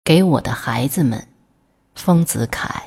给我的孩子们，丰子恺。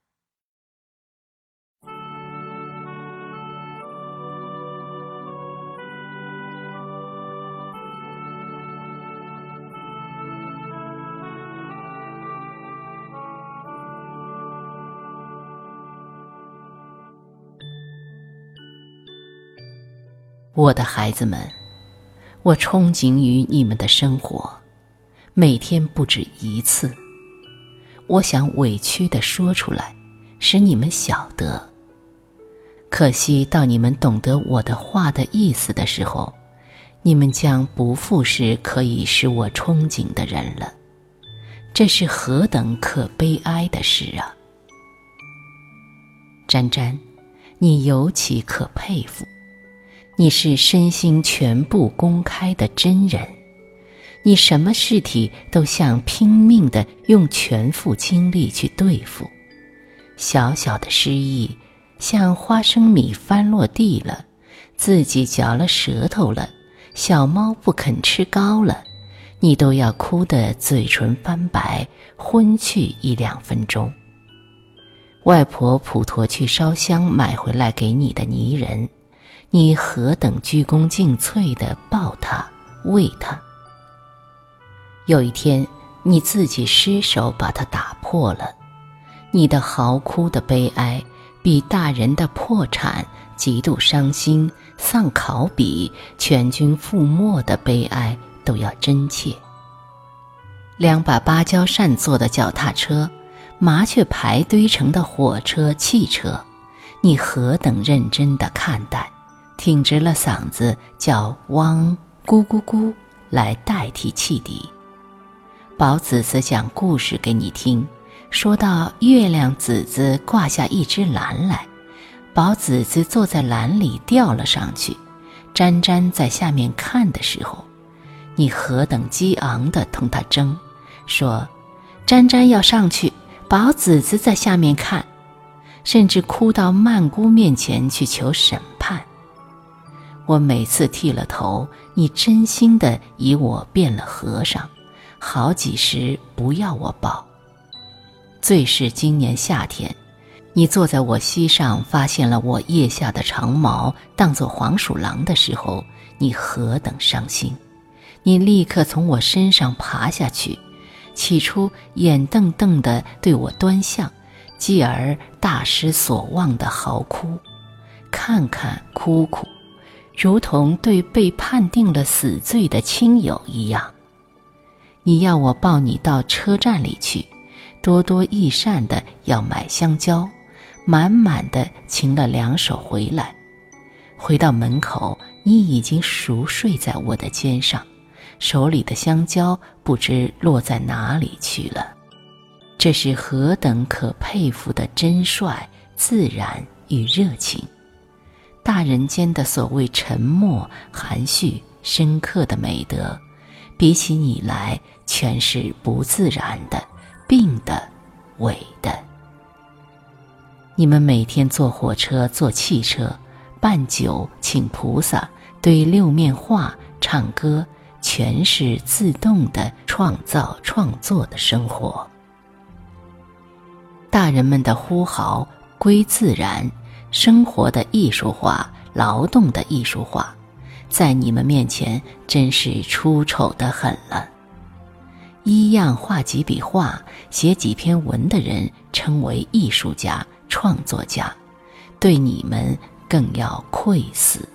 我的孩子们，我憧憬于你们的生活，每天不止一次。我想委屈地说出来，使你们晓得。可惜到你们懂得我的话的意思的时候，你们将不复是可以使我憧憬的人了。这是何等可悲哀的事啊！詹詹，你尤其可佩服。你是身心全部公开的真人，你什么事体都想拼命地用全副精力去对付。小小的失意，像花生米翻落地了，自己嚼了舌头了，小猫不肯吃糕了，你都要哭得嘴唇翻白，昏去1-2分钟。外婆普陀去烧香买回来给你的泥人，你何等鞠躬尽瘁地抱它喂它。有一天你自己失手把它打破了，你的嚎哭的悲哀比大人的破产、极度伤心、丧考比、全军覆没的悲哀都要真切。2把芭蕉扇做的脚踏车，麻雀排堆成的火车、汽车，你何等认真地看待，挺直了嗓子叫汪咕咕咕来代替汽笛。宝子子讲故事给你听，说到月亮子子挂下一只篮来，宝子子坐在篮里掉了上去，詹詹在下面看的时候，你何等激昂地同他争，说詹詹要上去，宝子子在下面看，甚至哭到曼姑面前去求审判。我每次剃了头，你真心地以我变了和尚，好几时不要我抱。最是今年夏天，你坐在我膝上发现了我腋下的长毛当作黄鼠狼的时候，你何等伤心。你立刻从我身上爬下去，起初眼瞪瞪地对我端详，继而大失所望地嚎哭，看看哭哭，如同对被判定了死罪的亲友一样。你要我抱你到车站里去，多多益善地要买香蕉，满满的请了2手回来。回到门口，你已经熟睡在我的肩上，手里的香蕉不知落在哪里去了。这是何等可佩服的真率、自然与热情。大人间的所谓沉默、含蓄、深刻的美德，比起你来全是不自然的、病的、伪的。你们每天坐火车、坐汽车，办酒、请菩萨、堆6面画、唱歌，全是自动的创造、创作的生活。大人们的呼号归自然，生活的艺术化、劳动的艺术化，在你们面前真是出丑得很了。一样画几笔画、写几篇文的人称为艺术家、创作家，对你们更要愧死。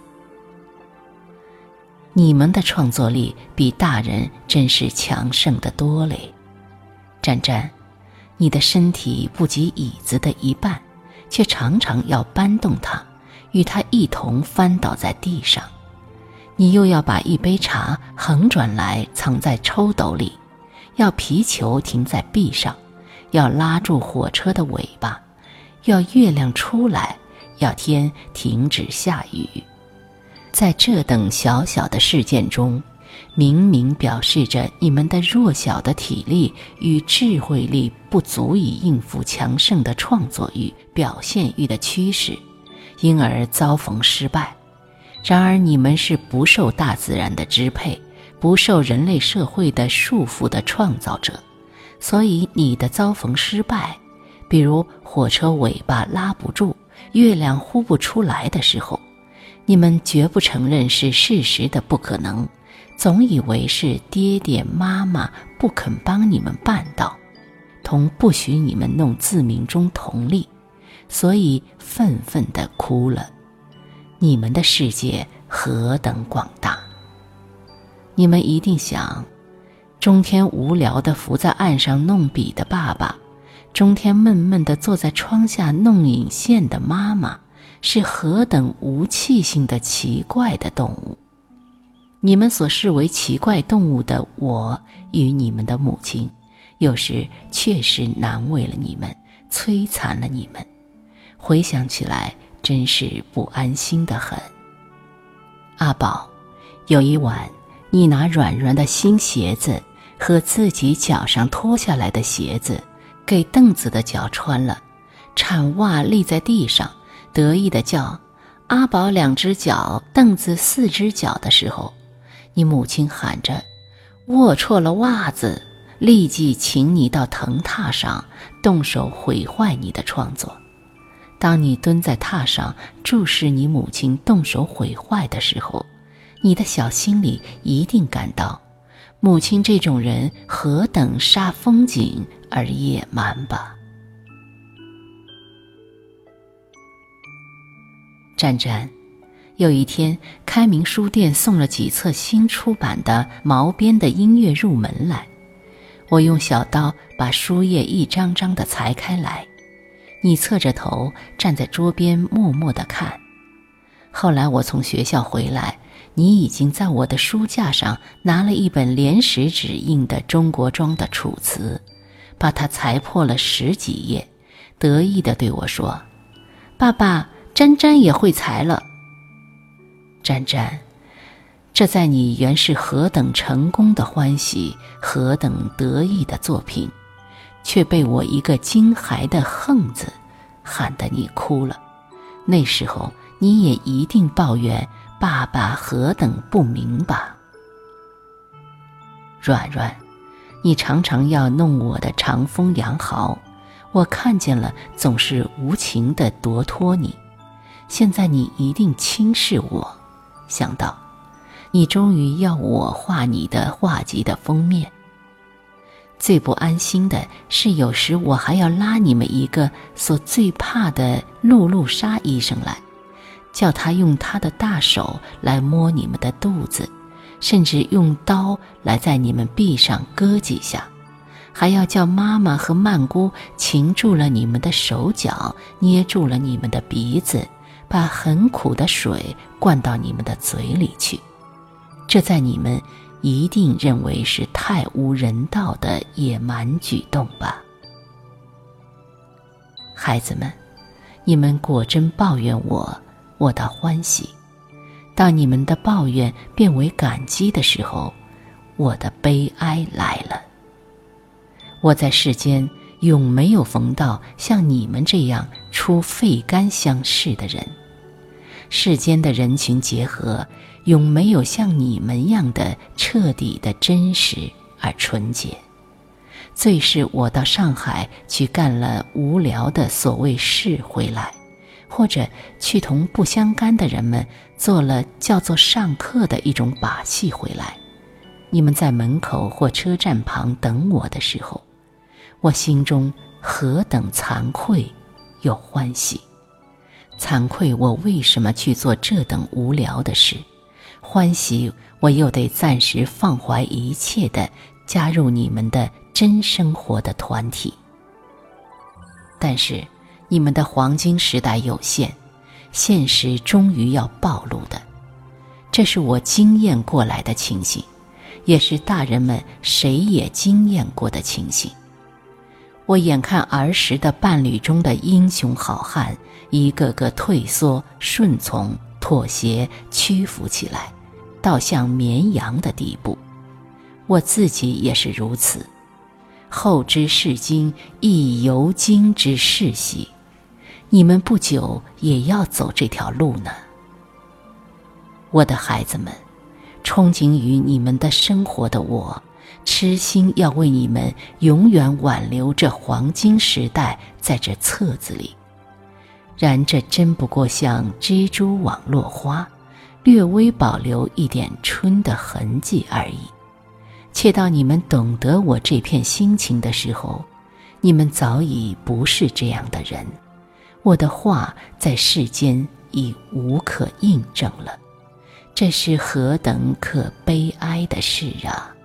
你们的创作力比大人真是强盛得多嘞。詹詹，你的身体不及椅子的一半，却常常要搬动它，与它一同翻倒在地上。你又要把一杯茶横转来藏在抽斗里，要皮球停在壁上，要拉住火车的尾巴，要月亮出来，要天停止下雨。在这等小小的事件中，明明表示着你们的弱小的体力与智慧力不足以应付强盛的创作欲、表现欲的趋势，因而遭逢失败。然而你们是不受大自然的支配，不受人类社会的束缚的创造者， 所以你的遭逢失败，比如火车尾巴拉不住，月亮呼不出来的时候，你们绝不承认是事实的不可能，总以为是爹爹妈妈不肯帮你们办到，同不许你们弄自鸣钟同理，所以愤愤地哭了。你们的世界何等广大！你们一定想，中天无聊地伏在岸上弄笔的爸爸，中天闷闷地坐在窗下弄引线的妈妈，是何等无气性的奇怪的动物。你们所视为奇怪动物的我与你们的母亲，有时确实难为了你们，摧残了你们，回想起来真是不安心得很。阿宝，有一晚你拿软软的新鞋子和自己脚上脱下来的鞋子给凳子的脚穿了，铲袜立在地上，得意地叫阿宝2只脚，凳子4只脚的时候，你母亲喊着握错了袜子，立即请你到藤榻上动手毁坏你的创作。当你蹲在榻上注视你母亲动手毁坏的时候，你的小心里一定感到母亲这种人何等煞风景而野蛮吧。詹詹，有一天开明书店送了几册新出版的毛边的音乐入门来，我用小刀把书页一张张地裁开来，你侧着头站在桌边默默地看。后来我从学校回来，你已经在我的书架上拿了一本连石纸印的中国庄的楚辞，把它裁破了10几页，得意地对我说，爸爸，詹詹也会裁了。詹詹，这在你原是何等成功的欢喜，何等得意的作品，却被我一个惊骇的横字喊得你哭了。那时候你也一定抱怨爸爸何等不明吧。软软，你常常要弄我的长风羊毫，我看见了总是无情地夺脱你。现在你一定轻视我，想到你终于要我画你的画集的封面。最不安心的是，有时我还要拉你们一个所最怕的露露莎医生来，叫他用他的大手来摸你们的肚子，甚至用刀来在你们臂上割几下，还要叫妈妈和曼姑擒住了你们的手脚，捏住了你们的鼻子，把很苦的水灌到你们的嘴里去。这在你们一定认为是太无人道的野蛮举动吧。孩子们，你们果真抱怨我，我倒欢喜；当你们的抱怨变为感激的时候，我的悲哀来了。我在世间永没有逢到像你们这样出肺肝相视的人，世间的人群结合永没有像你们样的彻底的真实而纯洁。最是我到上海去干了无聊的所谓事回来，或者去同不相干的人们做了叫做上课的一种把戏回来，你们在门口或车站旁等我的时候，我心中何等惭愧又欢喜。惭愧我为什么去做这等无聊的事，欢喜我又得暂时放怀一切地加入你们的真生活的团体。但是你们的黄金时代有限，现实终于要暴露的，这是我经验过来的情形，也是大人们谁也经验过的情形。我眼看儿时的伴侣中的英雄好汉一个个退缩、顺从、妥协、屈服起来，到像绵羊的地步。我自己也是如此。后知是今，亦犹今之是兮。你们不久也要走这条路呢。我的孩子们，憧憬于你们的生活的我， 痴心要为你们永远挽留这黄金时代在这册子里。然这真不过像蜘蛛网落花，略微保留一点春的痕迹而已。且到你们懂得我这片心情的时候，你们早已不是这样的人，我的话在世间已无可印证了。这是何等可悲哀的事啊！